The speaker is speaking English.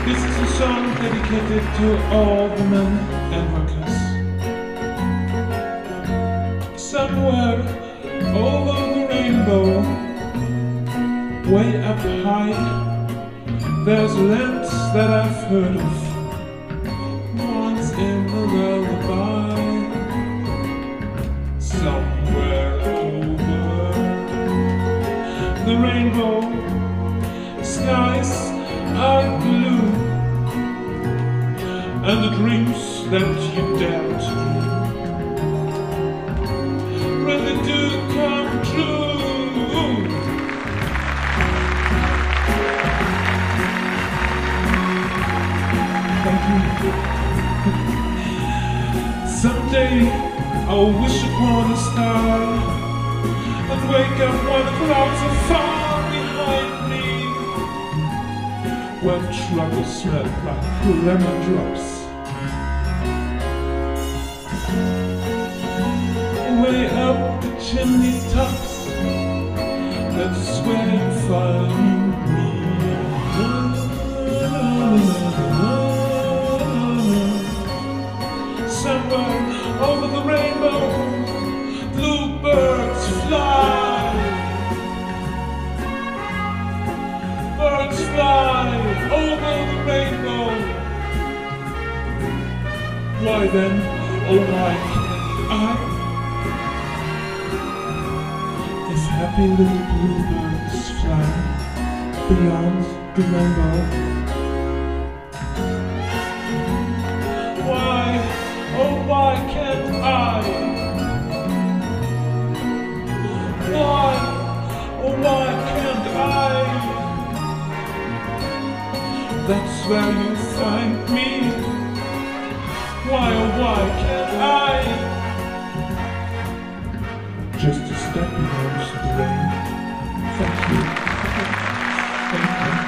This is a song dedicated to all the men and workers. Somewhere over the rainbow, way up high, there's lands that I've heard of once in a lullaby. Somewhere over the rainbow, skies are blue, and the dreams that you dare to dream really do come true. Thank you. Someday I'll wish upon a star and wake up when the clouds are far behind me, when trouble smelled like lemon drops. Way up the chimney tops, that's where you find me. Somewhere over the rainbow, bluebirds fly. Birds fly over the rainbow. Why then, oh why can't I? If happy little bluebirds fly beyond the rainbow, why, oh why can't I? Why, oh why can't I? That's where you find me. Why, oh why can't I? Just a step behind the rain. Thank you. Thank you.